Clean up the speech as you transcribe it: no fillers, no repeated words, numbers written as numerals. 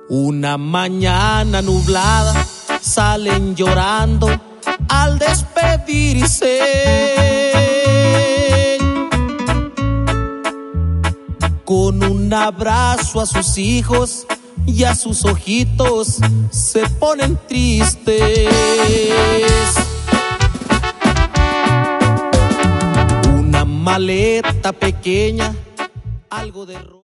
Una mañana nublada salen llorando al despedirse. Con un abrazo a sus hijos y a sus ojitos se ponen tristes. Una maleta pequeña, algo de ropa.